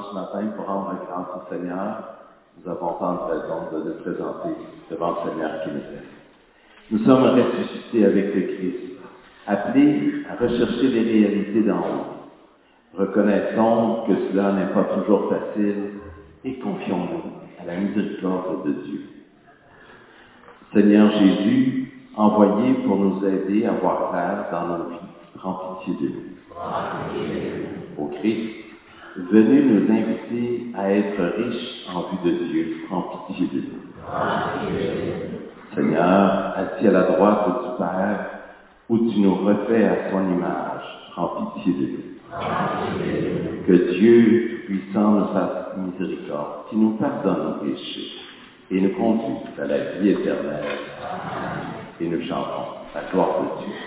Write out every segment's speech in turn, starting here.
ce matin pour rendre grâce au Seigneur, nous avons tant de raisons de nous présenter devant le Seigneur qui nous aime. Nous sommes ressuscités avec le Christ, appelés à rechercher les réalités d'en haut. Reconnaissons que cela n'est pas toujours facile et confions-nous à la miséricorde de Dieu. Seigneur Jésus, envoyé pour nous aider à voir clair dans nos vies, prends pitié de nous. Ô Christ, venu nous inviter à être riches en vue de Dieu, prends pitié de nous. Seigneur, assis à la droite du Père, où tu nous refais à ton image, prends pitié de nous. Que Dieu puissant nous fasse miséricorde, qui nous pardonne nos péchés et nous conduise à la vie éternelle. Et nous chantons la gloire de Dieu.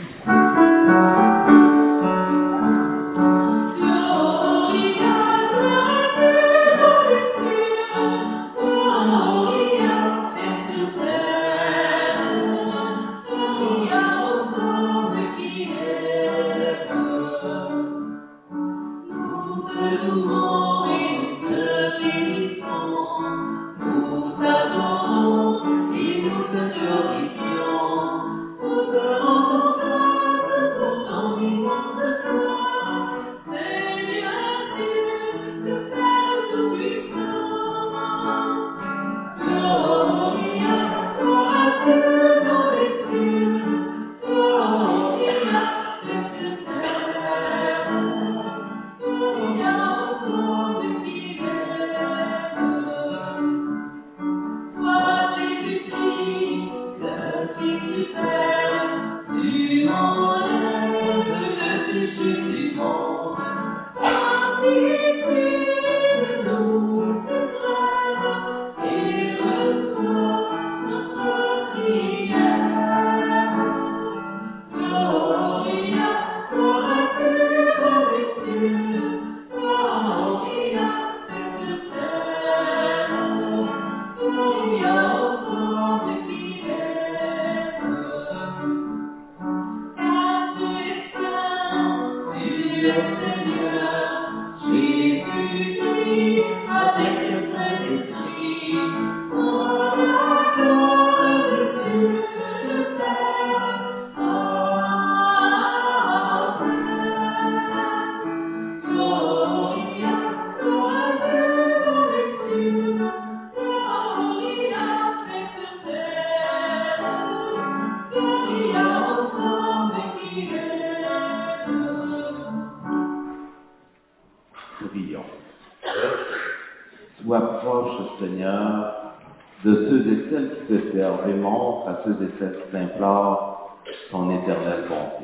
Sois proche, Seigneur, de ceux et celles qui te servent et montre à ceux et celles qui t'implorent ton éternelle bonté.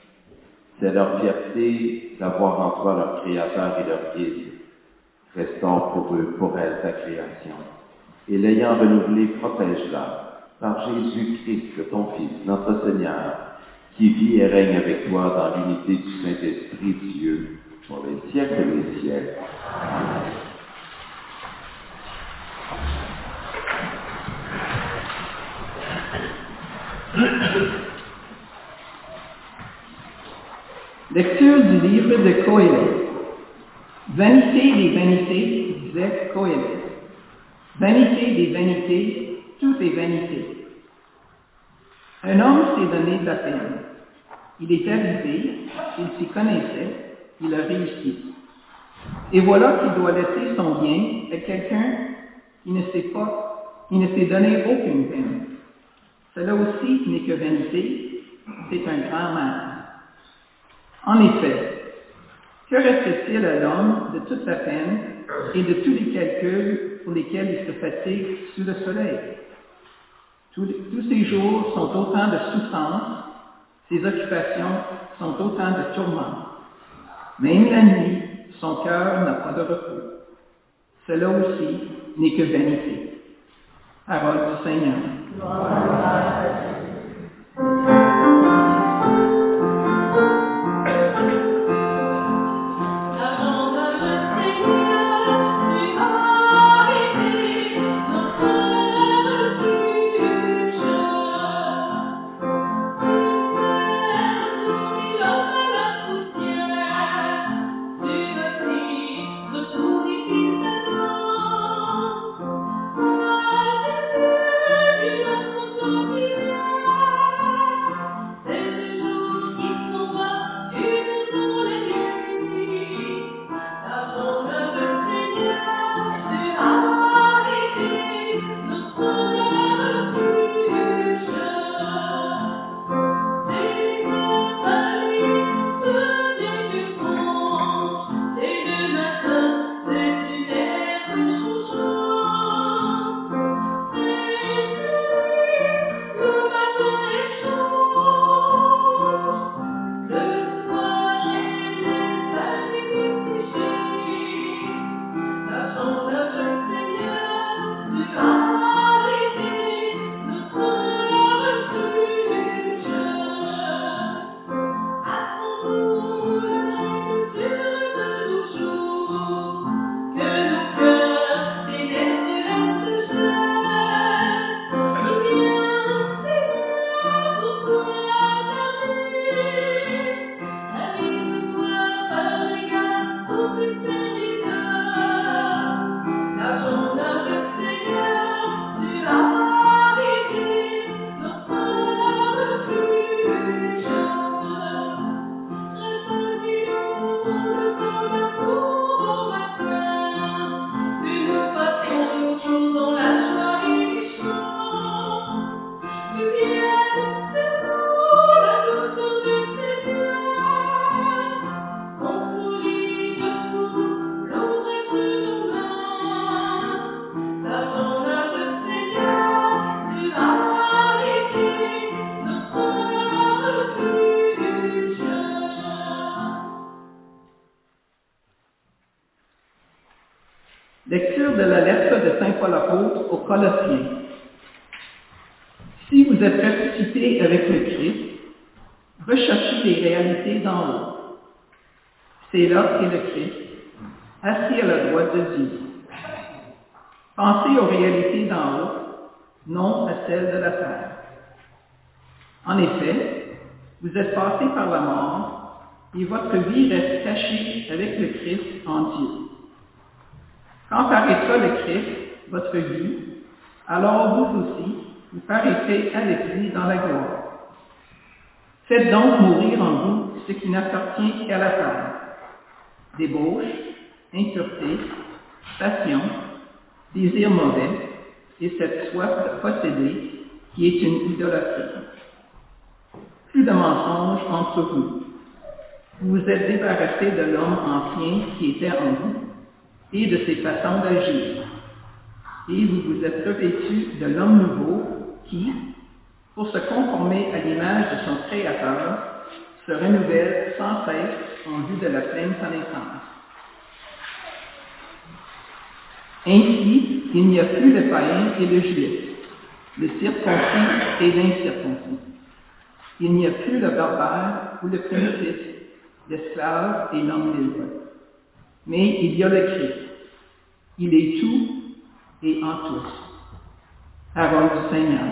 C'est leur fierté d'avoir en toi leur Créateur et leur guide. Restaure pour eux, pour elles, ta création. Et l'ayant renouvelée, protège-la par Jésus-Christ, ton Fils, notre Seigneur, qui vit et règne avec toi dans l'unité du Saint-Esprit, Dieu, pour les siècles et les siècles. Amen. Lecture du livre de Coëlette. Vanité des vanités, disait Coëlette. Vanité des vanités, tout est vanité. Un homme s'est donné de la peine. Il est arrivé, il s'y connaissait, il a réussi. Et voilà qu'il doit laisser son bien à quelqu'un qui ne s'est donné aucune peine. Cela aussi n'est que vanité, c'est un grand mal. En effet, que reste-t-il à l'homme de toute la peine et de tous les calculs pour lesquels il se fatigue sous le soleil? Tous ses jours sont autant de souffrances, ses occupations sont autant de tourments. Même la nuit, son cœur n'a pas de repos. Cela aussi n'est que vanité. Parole du Seigneur. Tout Colossiens. Si vous êtes ressuscité avec le Christ, recherchez les réalités d'en haut. C'est là qu'est le Christ, assis à la droite de Dieu. Pensez aux réalités d'en haut, non à celles de la terre. En effet, vous êtes passé par la mort et votre vie reste cachée avec le Christ en Dieu. Quand paraîtra le Christ, votre vie, alors vous aussi, vous paraîtrez avec lui dans la gloire. Faites donc mourir en vous ce qui n'appartient qu'à la terre. Débauche, impureté, passion, désir mauvais et cette soif de posséder qui est une idolâtrie. Plus de mensonges entre vous. Vous vous êtes débarrassé de l'homme ancien qui était en vous et de ses façons d'agir. Et vous vous êtes revêtus de l'homme nouveau qui, pour se conformer à l'image de son Créateur, se renouvelle sans cesse en vue de la pleine connaissance. Ainsi, il n'y a plus le païen et le juif, le circoncis et l'incirconcis. Il n'y a plus le barbare ou le primitif, l'esclave et l'homme libre. Mais il y a le Christ. Il est tout et en tous. Parole du Seigneur.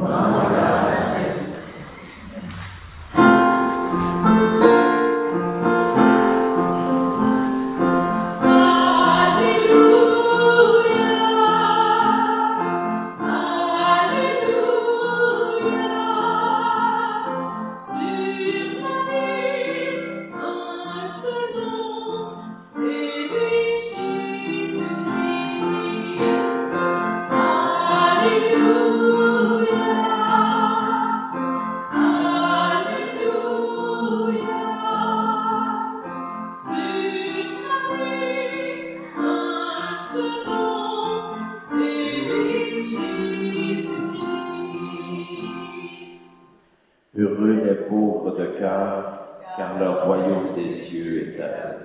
Heureux les pauvres de cœur, car leur royaume des cieux est à eux.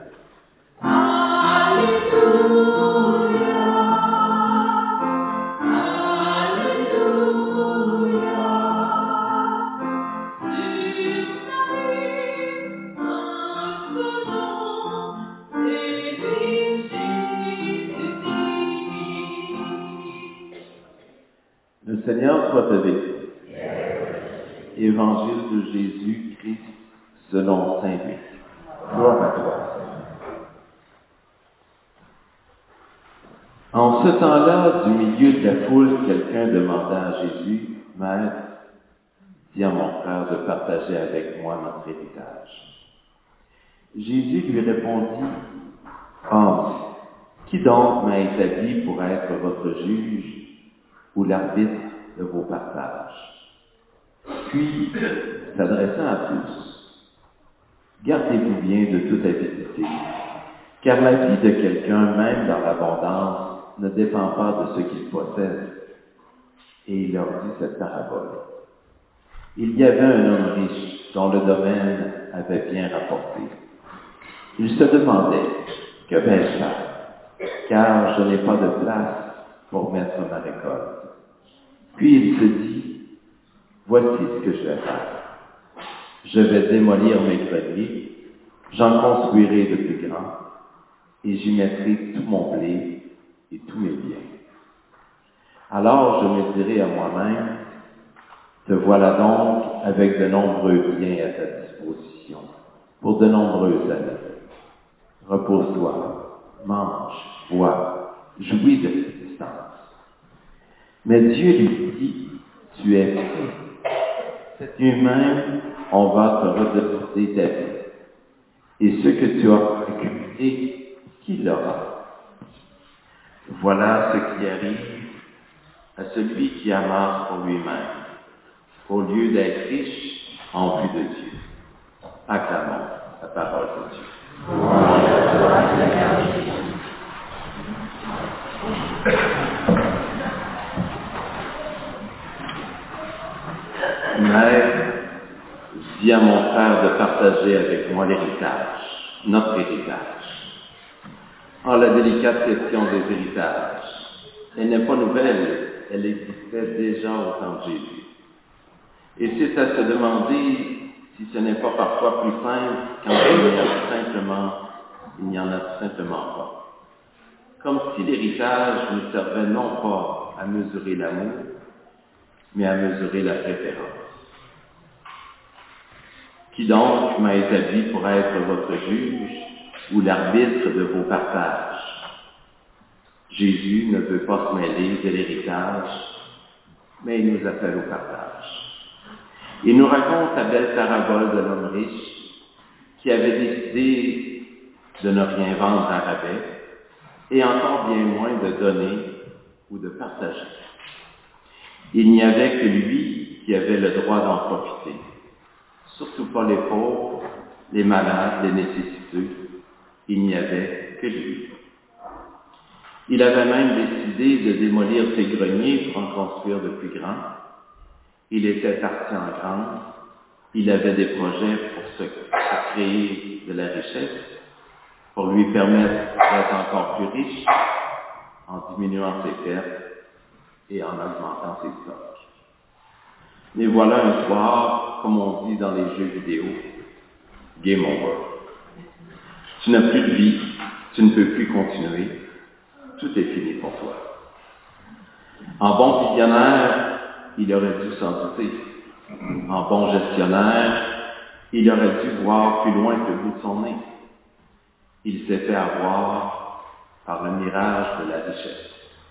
Alléluia, Alléluia, Le Seigneur soit avec vous. Évangile de Jésus-Christ selon saint Luc. Gloire à toi. En ce temps-là, du milieu de la foule, quelqu'un demanda à Jésus, « Maître, dis à mon frère de partager avec moi notre héritage. » Jésus lui répondit, « Homme, qui donc m'a établi pour être votre juge ou l'arbitre de vos partages? » Puis, s'adressant à tous, « Gardez-vous bien de toute avidité, car la vie de quelqu'un, même dans l'abondance, ne dépend pas de ce qu'il possède. » Et il leur dit cette parabole. Il y avait un homme riche dont le domaine avait bien rapporté. Il se demandait, « Que vais-je faire? Car je n'ai pas de place pour mettre ma récolte. » Puis il se dit, « Voici ce que je vais faire. Je vais démolir mes greniers, j'en construirai de plus grands, et j'y mettrai tout mon blé et tous mes biens. Alors je me dirai à moi-même, te voilà donc avec de nombreux biens à ta disposition, pour de nombreuses années. Repose-toi, mange, bois, jouis de l'existence. » Mais Dieu lui dit, « Tu es fou. Cette nuit même, on va te redemander ta vie. Et ce que tu as accumulé, qui l'aura? » Voilà ce qui arrive à celui qui amasse pour lui-même, au lieu d'être riche en vue de Dieu. Acclamons la parole de Dieu. Mère, dis à mon frère de partager avec moi l'héritage, notre héritage. La délicate question des héritages, elle n'est pas nouvelle elle existait déjà au temps de Jésus. Et c'est à se demander si ce n'est pas parfois plus simple quand il n'y en a tout simplement pas. Comme si l'héritage nous servait non pas à mesurer l'amour, mais à mesurer la préférence. Qui donc m'a établi pour être votre juge ou l'arbitre de vos partages? Jésus ne veut pas se mêler de l'héritage, mais il nous appelle au partage. Il nous raconte la belle parabole de l'homme riche qui avait décidé de ne rien vendre à rabais et encore bien moins de donner ou de partager. Il n'y avait que lui qui avait le droit d'en profiter. Surtout pas les pauvres, les malades, les nécessiteux. Il n'y avait que lui. Il avait même décidé de démolir ses greniers pour en construire de plus grands. Il était parti en grande. Il avait des projets pour se créer de la richesse, pour lui permettre d'être encore plus riche, en diminuant ses pertes et en augmentant ses stocks. Mais voilà un soir, comme on dit dans les jeux vidéo, game over. Tu n'as plus de vie, tu ne peux plus continuer, tout est fini pour toi. En bon visionnaire, il aurait dû s'en douter. En bon gestionnaire, il aurait dû voir plus loin que le bout de son nez. Il s'est fait avoir par le mirage de la richesse.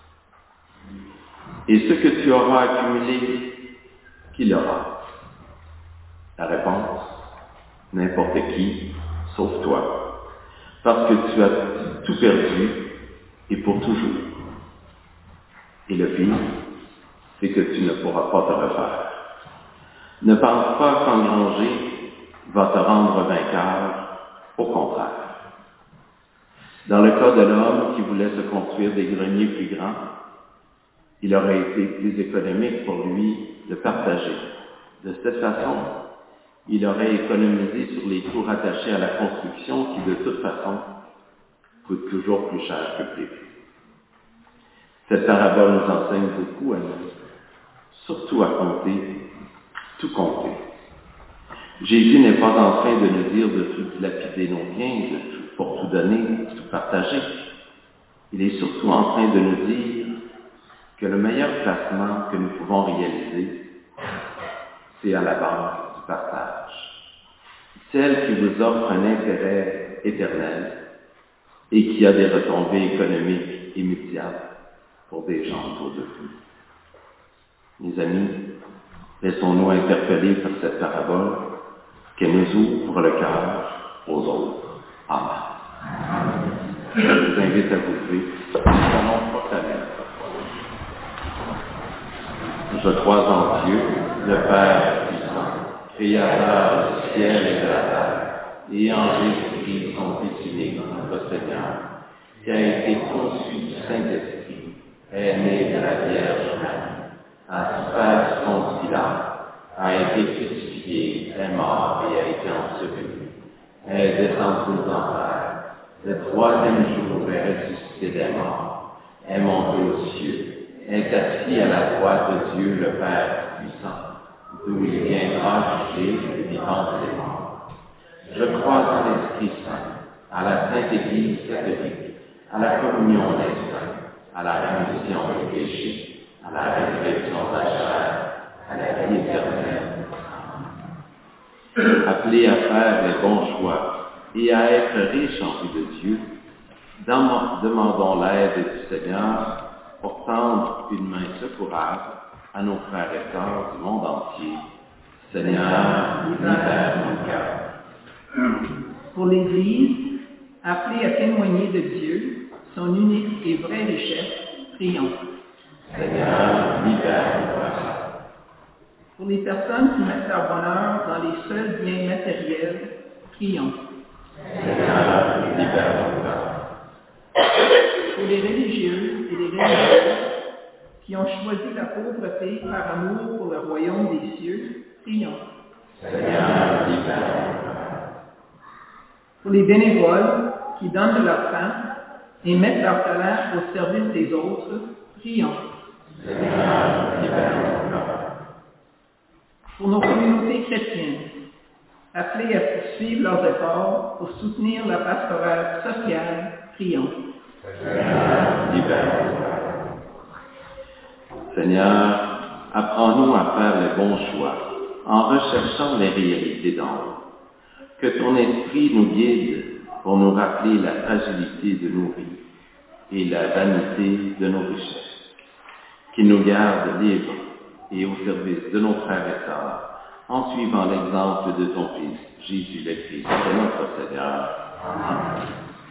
Et ce que tu auras accumulé, qui l'aura? La réponse, n'importe qui, sauf toi. Parce que tu as tout perdu et pour toujours. Et le pire, c'est que tu ne pourras pas te refaire. Ne pense pas qu'engranger va te rendre vainqueur, au contraire. Dans le cas de l'homme qui voulait se construire des greniers plus grands, il aurait été plus économique pour lui de partager. De cette façon, il aurait économisé sur les coûts rattachés à la construction qui, de toute façon, coûtent toujours plus cher que prévu. Cette parabole nous enseigne beaucoup à nous, surtout à compter, tout compter. Jésus n'est pas en train de nous dire de tout dilapider nos biens, pour tout donner, tout partager. Il est surtout en train de nous dire que le meilleur placement que nous pouvons réaliser, c'est à la base du partage. Celle qui vous offre un intérêt éternel et qui a des retombées économiques immédiates pour des gens autour de vous. Mes amis, laissons-nous interpeller par cette parabole, qu'elle nous ouvre le cœur aux autres. Amen. Je vous invite à vous lever. Nous allons proclamer. Je crois en Dieu, le Père puissant, créateur du ciel et de la terre, et en Jésus-Christ, son Fils unique, notre Seigneur, qui a été conçu du Saint-Esprit, est né de la Vierge Marie, a souffert son Pilate, a été crucifié, est mort et a été enseveli, est descendu aux enfers, le troisième jour est ressuscité des morts, est monté aux cieux, est assis à la droite de Dieu le Père puissant, d'où il viendra juger les vivants et les morts. Je crois en l'Esprit Saint, à la Sainte Église catholique, à la communion des saints, à la rémission des péchés, à la résurrection de la chair, à la vie éternelle. Appelés à faire les bons choix et à être riches en vue de Dieu, demandons l'aide du Seigneur pour tendre une main secourable à nos frères et sœurs du monde entier. Seigneur, libère nos cœurs. Pour l'Église, appelée à témoigner de Dieu, son unique et vraie richesse, prions. Seigneur, libère nos cœurs. Pour les personnes qui mettent leur bonheur dans les seuls biens matériels, prions. Seigneur, libère nos cœurs. Pour les religieux et les religieuses qui ont choisi la pauvreté par amour pour le royaume des cieux, prions. Seigneur, libère nos cœurs. Pour les bénévoles qui donnent de leur temps et mettent leur talent au service des autres, prions. Seigneur, libère mon cœur. Pour nos communautés chrétiennes, appelées à poursuivre leurs efforts pour soutenir la pastorale sociale, prions. Seigneur, libère mon cœur. Seigneur, apprends-nous à faire les bons choix en recherchant les réalités d'en haut. Que ton esprit nous guide pour nous rappeler la fragilité de nos vies et la vanité de nos richesses. Qu'il nous garde libres et au service de nos frères et sœurs en suivant l'exemple de ton Fils, Jésus le Christ, notre Seigneur. Amen.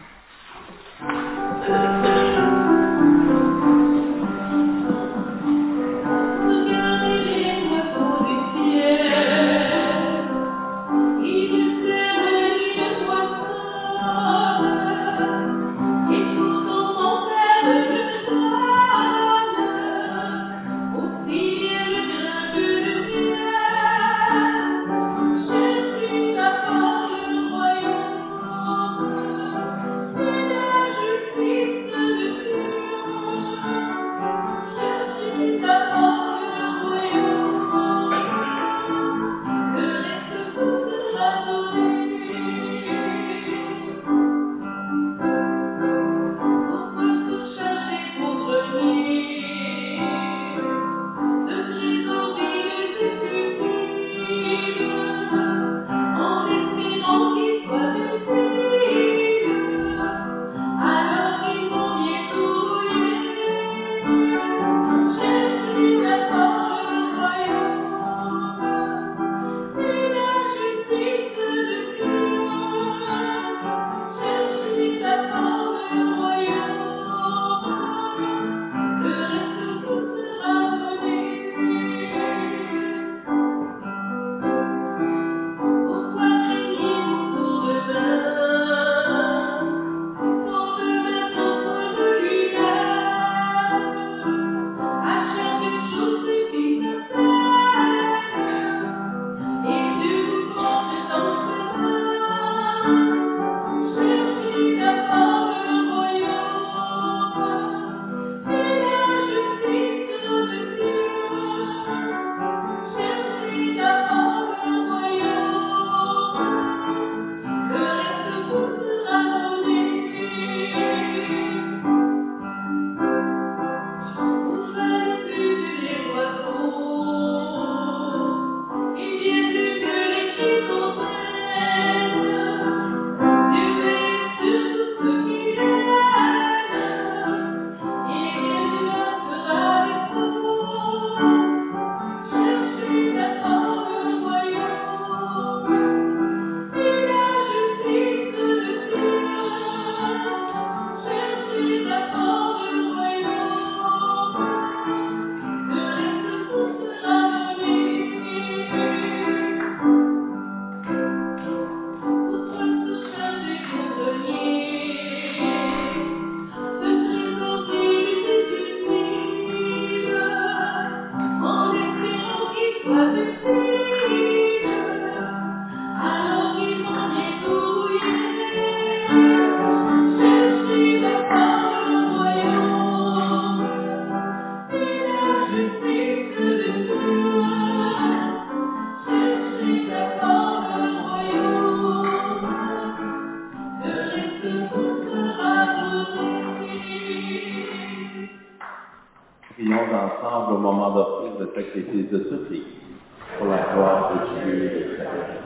Prions ensemble au moment d'offrir le sacrifice de toute l'Église pour la gloire de Dieu et le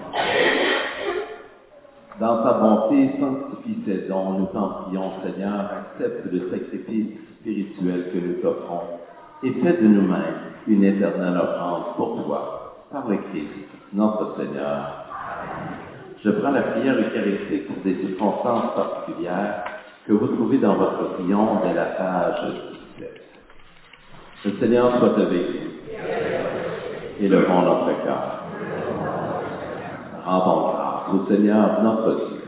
salut. Dans ta bonté, sanctifie ces dons, nous t'en prions, Seigneur, accepte le sacrifice spirituel que nous t'offrons et fais de nous-mêmes une éternelle offrande pour toi, par le Christ, notre Seigneur. Je prends la prière eucharistique pour des circonstances particulières que vous trouvez dans votre prion dès la page 17. Le Seigneur soit avec vous. Élevons notre cœur. Rendons grâce au Seigneur notre Dieu.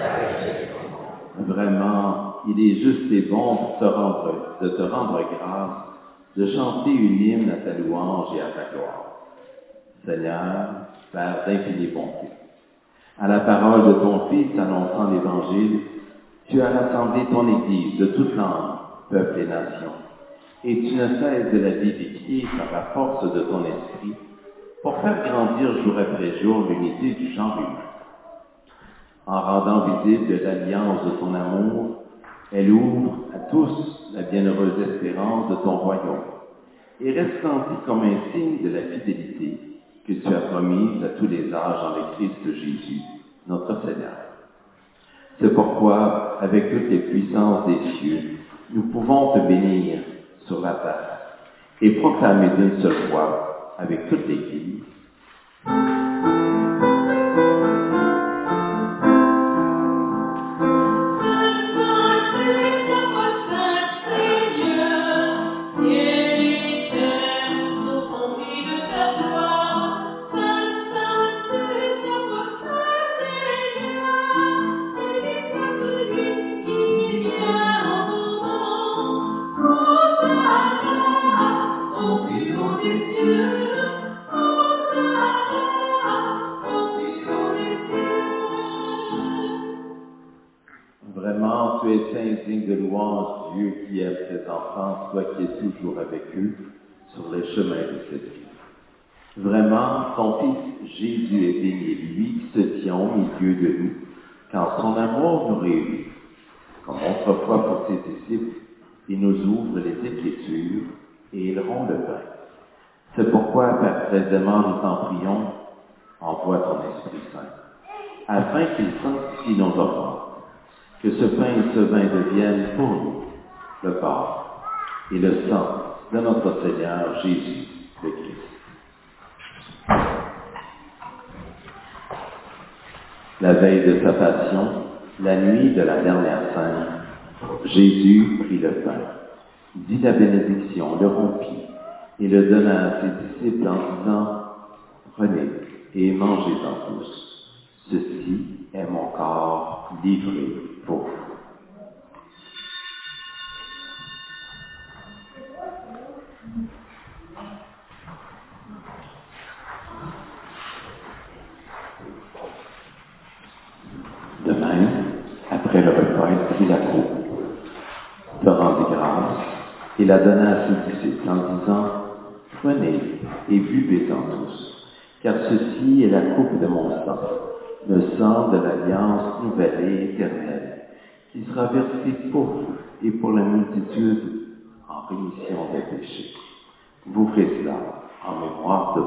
Vraiment, il est juste et bon de te rendre grâce, de chanter une hymne à ta louange et à ta gloire. Seigneur, Père d'infinie bonté, à la parole de ton Fils annonçant l'Évangile, tu as rassemblé ton Église de toute langue, peuple et nation. et tu ne cesses de la vivifier par la force de ton esprit, pour faire grandir jour après jour l'unité du genre humain. En rendant visible l'alliance de ton amour, elle ouvre à tous la bienheureuse espérance de ton royaume, et resplendit comme un signe de la fidélité que tu as promise à tous les âges en le Christ Jésus, notre Seigneur. C'est pourquoi, avec toutes les puissances des cieux, nous pouvons te bénir sur la terre et proclamer d'une seule voix avec toute l'Église. Vraiment, tu es saint, digne de louange, Dieu qui aime ses enfants, toi qui es toujours avec eux sur les chemins de cette vie. Vraiment, ton Fils Jésus est béni, lui qui se tient au milieu de nous, quand son amour nous réunit, comme autrefois pour ses disciples, il nous ouvre les Écritures et il rompt le pain. C'est pourquoi, Père précisément, nous t'en prions, envoie ton Esprit Saint, afin qu'il sanctifie nos offrandes, que ce pain et ce vin deviennent pour nous le corps et le sang de notre Seigneur Jésus le Christ. La veille de sa passion, la nuit de la dernière scène, Jésus prit le pain, dit la bénédiction, le rompit et le donna à ses disciples en disant « Prenez et mangez-en tous. Ceci est mon corps livré pour vous. » De même, après le repas, il prit la coupe, te rendit grâce et la donna à ses disciples en disant « Prenez et buvez-en tous, car ceci est la coupe de mon sang, le sang de l'alliance nouvelle et éternelle, qui sera versé pour vous et pour la multitude en rémission des péchés. Vous ferez cela en mémoire de moi. »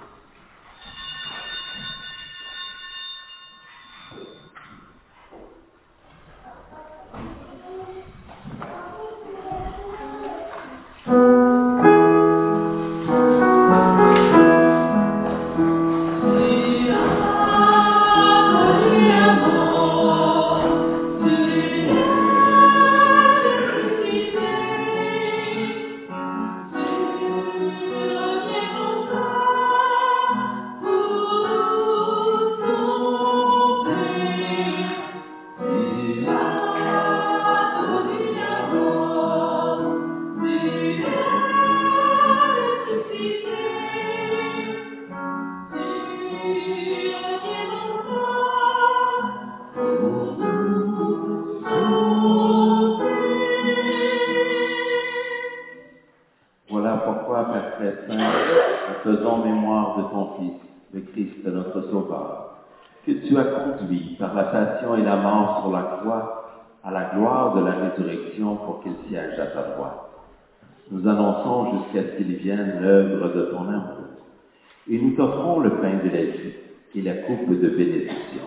Voilà pourquoi, Père très saint, nous faisons mémoire de ton Fils, le Christ, notre Sauveur, que tu as conduit par la passion et la mort sur la croix à la gloire de la résurrection pour qu'il siège à ta droite. Nous annonçons jusqu'à ce qu'il vienne l'œuvre de ton amour, et nous t'offrons le pain de la vie et la coupe de bénédiction.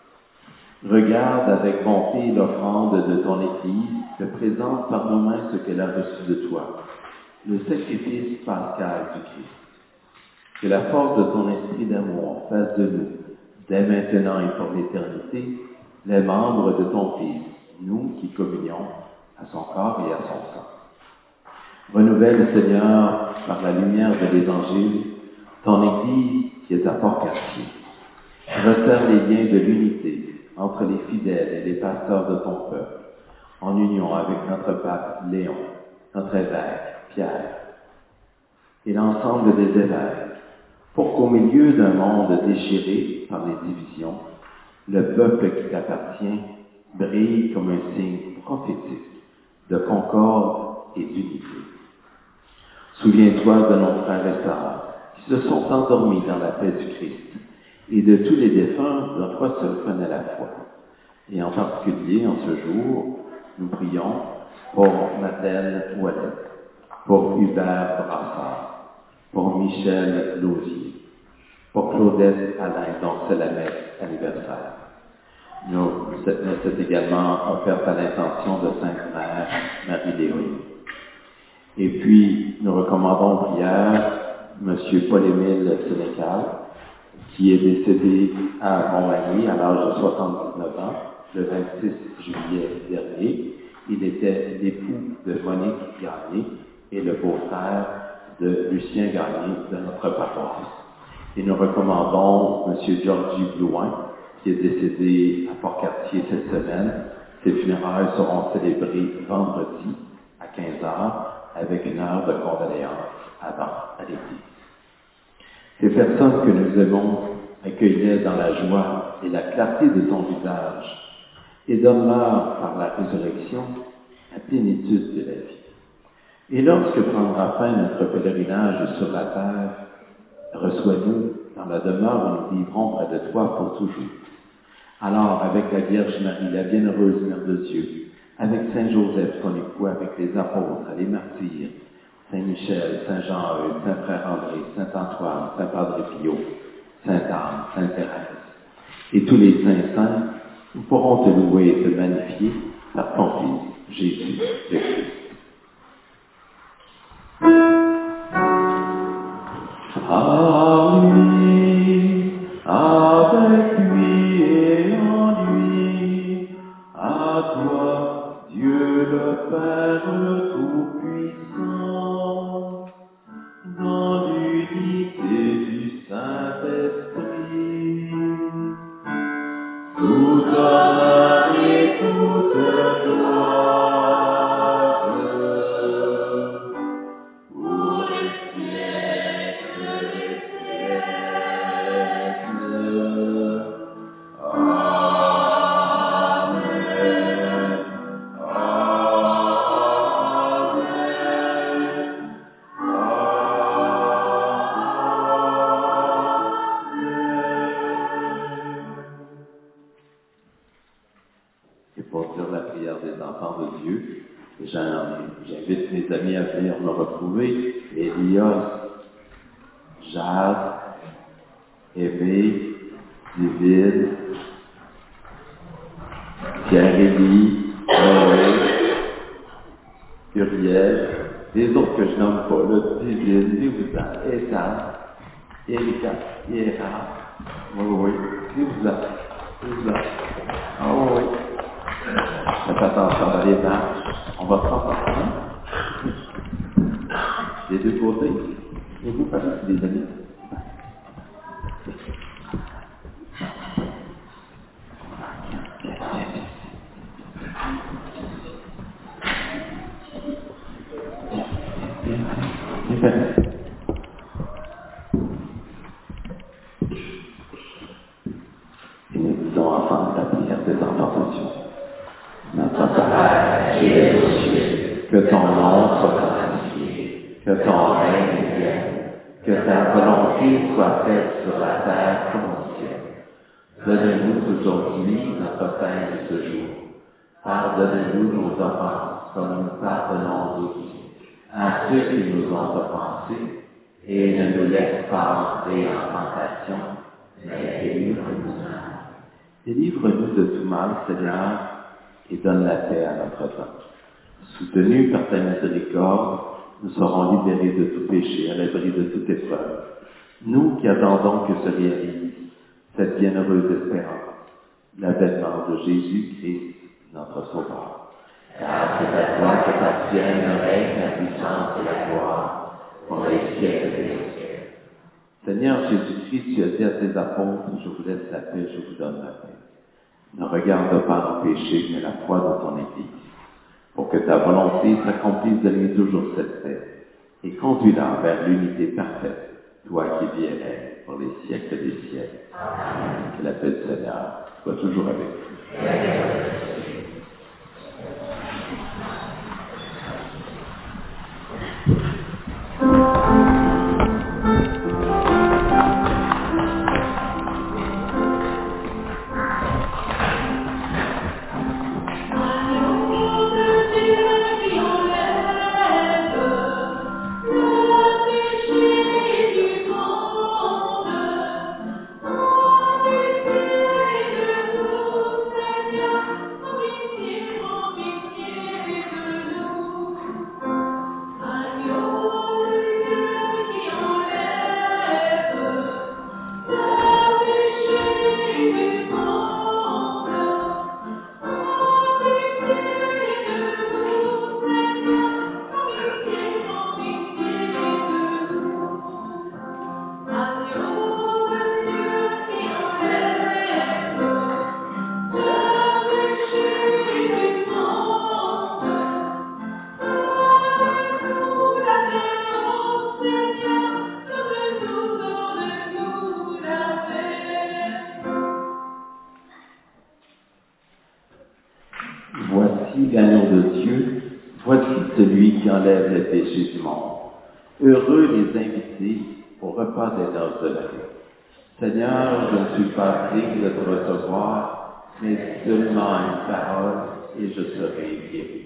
Regarde avec bonté l'offrande de ton Église, que présente par nos mains ce qu'elle a reçu de toi, le sacrifice pascal du Christ. Que la force de ton esprit d'amour fasse de nous, dès maintenant et pour l'éternité, les membres de ton Fils, nous qui communions à son corps et à son sang. Renouvelle, Seigneur, par la lumière de l'Évangile, ton Église qui est à Port-Cartier. Resserre les liens de l'unité entre les fidèles et les pasteurs de ton peuple, en union avec notre pape Léon, notre évêque Pierre, et l'ensemble des évêques, pour qu'au milieu d'un monde déchiré par les divisions, le peuple qui t'appartient brille comme un signe prophétique de concorde et d'unité. Souviens-toi de nos frères et sœurs qui se sont endormis dans la paix du Christ, et de tous les défunts dont toi seul connais la foi. Et en particulier, en ce jour, nous prions pour Madeleine Ouellet, pour Hubert Brassard, pour Michel Lausier, pour Claudette Alain, dont c'est l'anniversaire. Nous sommes également offertes à l'intention de Sainte Mère Marie-Léonie. Et puis, nous recommandons en prière M. Paul-Émile Sénécal, qui est décédé à Montmagny à l'âge de 79 ans, le 26 juillet dernier. Il était l'époux de Monique Gagné et le beau-frère de Lucien Gagné de notre paroisse. Et nous recommandons M. Georgie Blouin, qui est décédé à Port-Cartier cette semaine. Ses funérailles seront célébrées vendredi à 15h avec une heure de condoléances avant à l'église. Ces personnes que nous aimons accueillent dans la joie et la clarté de ton visage et donne-leur par la résurrection la plénitude de la vie. Et lorsque prendra fin notre pèlerinage sur la terre, reçois-nous dans la demeure où nous vivrons près de toi pour toujours. Alors, avec la Vierge Marie, la bienheureuse Mère de Dieu, avec Saint Joseph, son époux, avec les apôtres, les martyrs, Saint Michel, Saint Jean-Eudes, Saint Frère André, Saint Antoine, Saint Padre Pio, Sainte Anne, Sainte Thérèse, et tous les saints, nous pourrons te louer et te magnifier par ton Fils, Jésus le Christ. À lui, avec lui et en lui, à toi, Dieu le Père Tout-Puissant, dans l'unité du Saint-Esprit, tout honneur et toute gloire, pour les siècles des siècles. Amen. Et pour dire la prière des enfants de Dieu, j'invite mes amis à venir me retrouver. Elias, Jade, Aimé, Divine, Pierre-Élie, Noé, Uriel, les autres que je nomme pas, là, Divine, Léousan, Ethan, Erika, Hiera, oui, Léousan. Oh oui. Faites attention dans les marches. On va prendre ensemble. Les deux côtés. Et vous, parce que c'est des amis. Et nous disons ensemble la prière des enfants de Dieu. Notre Père qui es aux cieux, que ton nom soit sanctifié, que ton règne vienne, que ta volonté soit faite sur la terre comme au ciel. Donne-nous aujourd'hui notre pain de ce jour. Pardonne-nous nos offenses, comme nous pardonnons aussi à ceux qui nous ont offensés, et ne nous laisse pas entrer en tentation, mais délivre-nous du mal. Délivre-nous de tout mal, Seigneur, et donne la paix à notre temps. Soutenus par ta miséricorde, nous serons libérés de tout péché, à l'abri de toute épreuve. Nous qui attendons que se réalise cette bienheureuse espérance, l'avènement de Jésus-Christ, notre Sauveur. Car c'est à toi qu'appartiennent le règne, la puissance et la gloire, pour les siècles des siècles. Seigneur Jésus-Christ, tu as dit à tes apôtres, je vous laisse la paix, je vous donne la paix. Ne regarde pas nos péchés, mais la foi de ton Église, pour que ta volonté s'accomplisse de lui toujours cette paix, et conduis-la vers l'unité parfaite, toi qui vis et règnes pour les siècles des siècles. Amen. Que la paix du Seigneur soit toujours avec vous. Amen. Voici l'agneau de Dieu, voici celui qui enlève les péchés du monde. Heureux les invités au repas des noces de la vie. Seigneur, je ne suis pas digne de te recevoir, mais seulement une parole et je serai guéri.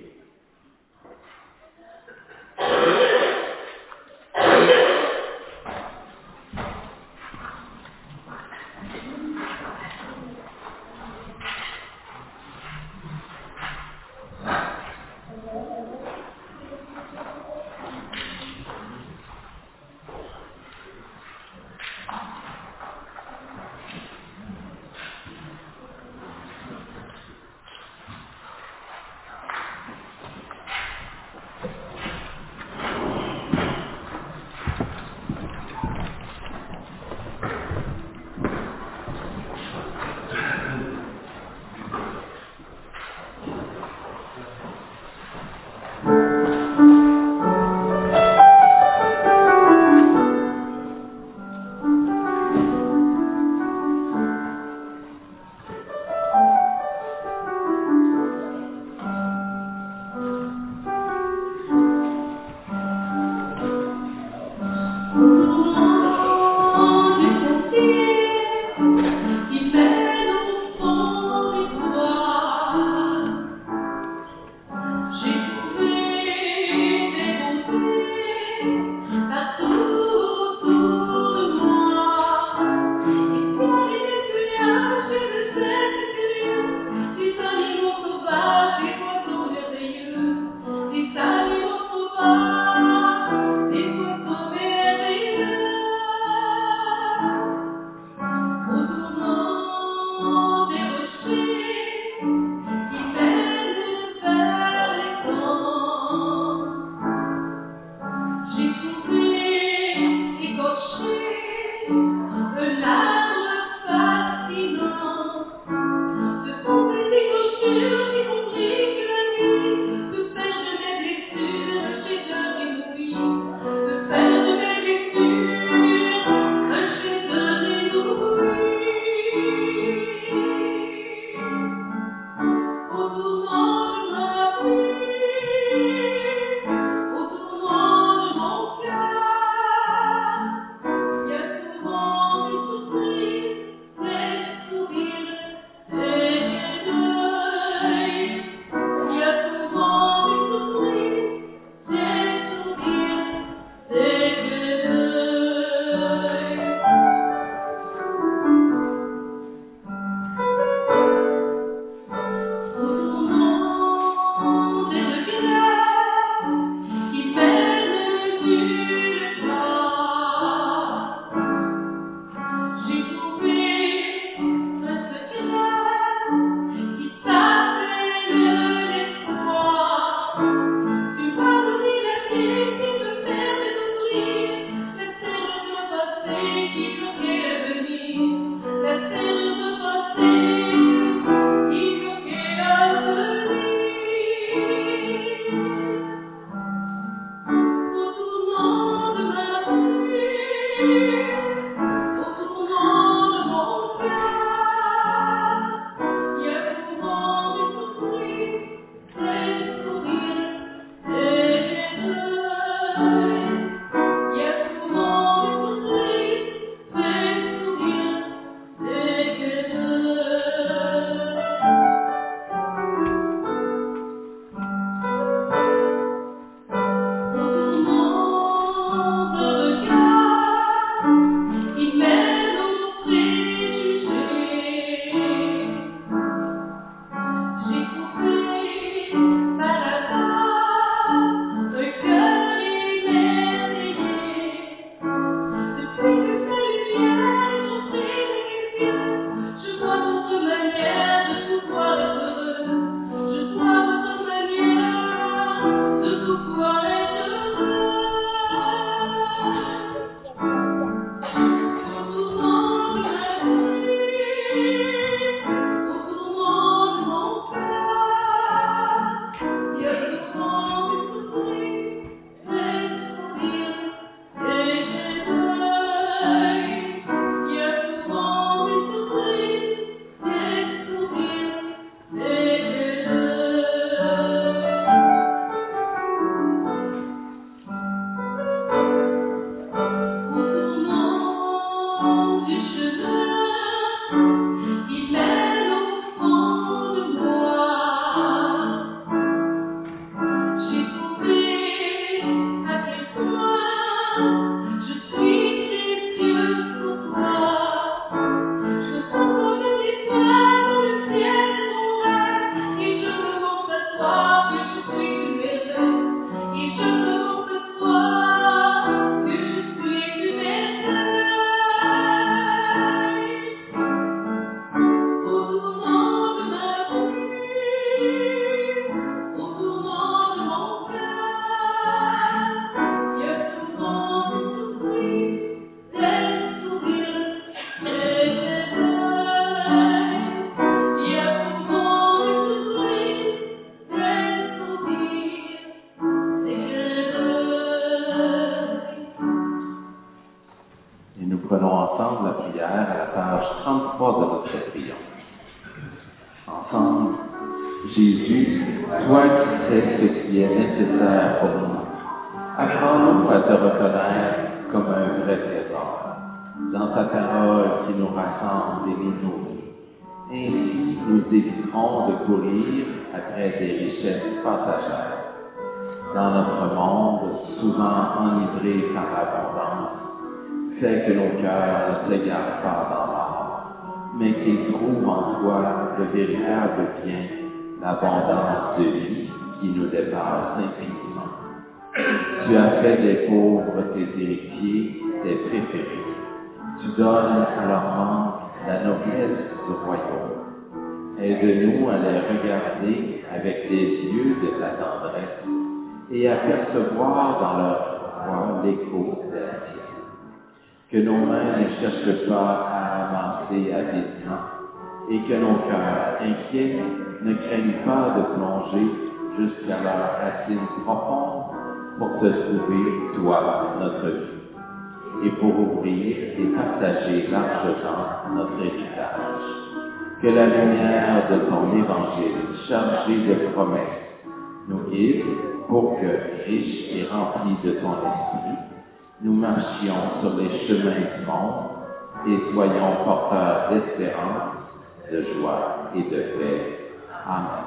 prenons ensemble la prière à la page 33 de notre triomphe. Ensemble, Jésus, toi qui sais ce qui est nécessaire pour nous, apprends-nous à te reconnaître comme un vrai trésor dans ta parole qui nous rassemble et nous nourrit. Ainsi, nous éviterons de courir après des richesses passagères. Dans notre monde, souvent enivré par l'abondance, fais que nos cœurs ne s'égarent pas dans l'or, mais qu'ils trouvent en toi le véritable bien, l'abondance de vie qui nous dépasse infiniment. Tu as fait des pauvres tes héritiers, tes préférés. Tu donnes à leur manque la noblesse du royaume. Aide-nous à les regarder avec des yeux de ta tendresse et à percevoir dans leur foi l'écho de la tienne. Que nos mains ne cherchent pas à avancer avidement et que nos cœurs inquiets ne craignent pas de plonger jusqu'à leurs racines profondes pour te trouver, toi, notre vie, et pour ouvrir et partager largement notre héritage. Que la lumière de ton évangile, chargée de promesses, nous guide pour que, riches et remplis de ton esprit, nous marchions sur les chemins du monde et soyons porteurs d'espérance, de joie et de paix. Amen.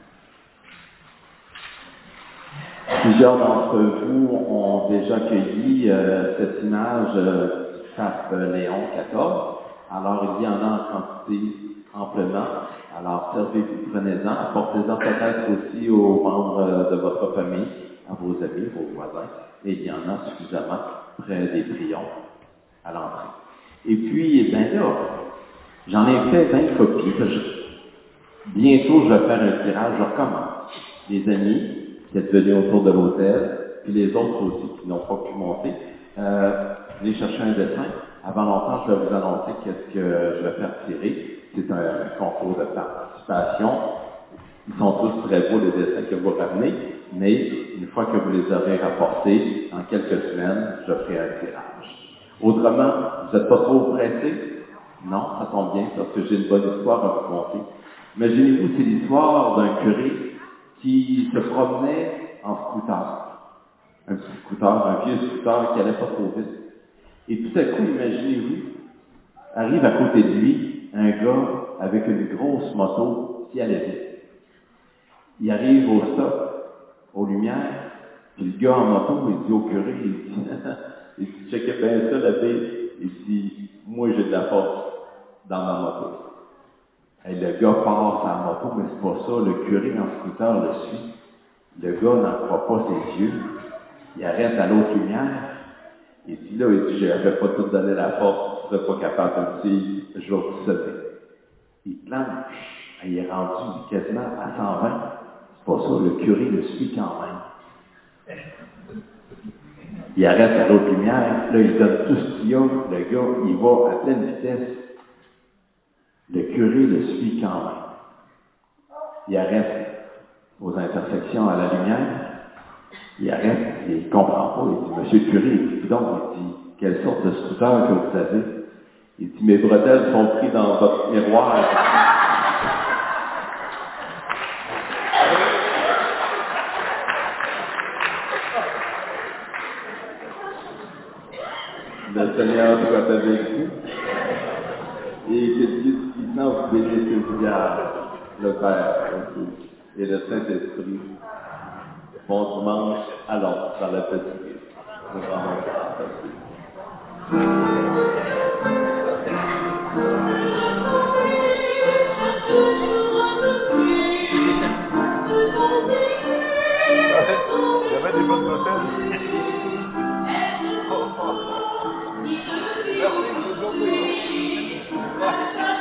Plusieurs d'entre vous ont déjà cueilli cette image du pape Léon XIV. Alors, il y en a en quantité amplement. Alors, servez-vous, prenez-en, apportez-en peut-être aussi aux membres de votre famille, à vos amis, vos voisins. Et il y en a suffisamment près des prions à l'entrée. Et puis, ben là, j'en ai fait 20 copies. Bientôt, je vais faire un tirage, je recommence. Les amis qui êtes venus autour de l'hôtel, puis les autres aussi qui n'ont pas pu monter, venez chercher un dessin. Avant longtemps, je vais vous annoncer qu'est-ce que je vais faire tirer. C'est un concours de participation. Ils sont tous très beaux, les dessins que vous ramenez, mais une fois que vous les aurez rapportés, en quelques semaines, je ferai un tirage. Autrement, vous n'êtes pas trop pressés? Non, ça tombe bien, parce que j'ai une bonne histoire à vous conter. Imaginez-vous, c'est l'histoire d'un curé qui se promenait en scooter. Un petit scooter, un vieux scooter qui allait pas trop vite. Et tout à coup, imaginez-vous, arrive à côté de lui un gars avec une grosse moto qui allait vite. Il arrive au stop, aux lumières, puis le gars en moto, il dit au curé, il dit, checkez bien ça, l'abbé. Il dit, moi j'ai de la force dans ma moto. Et le gars part sa moto, mais c'est pas ça, le curé en scooter le suit. Le gars n'en croit pas ses yeux. Il arrête à l'autre lumière. Il dit là, il dit, je n'avais pas tout donné la force, tu ne serais pas capable de me dire, je vais vous sauver. Il planche. Il est rendu quasiment à 120. C'est pas ça, le curé le suit quand même. Il arrête à l'autre lumière, là, il donne tout ce qu'il y a, le gars, il va à pleine vitesse. Le curé le suit quand même. Il arrête aux intersections à la lumière. Il arrête et il ne comprend pas. Il dit, monsieur le curé, il dit, donc, il dit, quelle sorte de scooter que vous avez? Il dit, mes bretelles sont prises dans votre miroir. Le Seigneur soit avec vous. Et que Dieu puissant vous bénisse le Père et le Saint-Esprit. Bon dimanche, allons dans la petite Christ. Nous rendons grâce à Dieu. Il y avait des bonnes hôtels. Merci, bonne journée.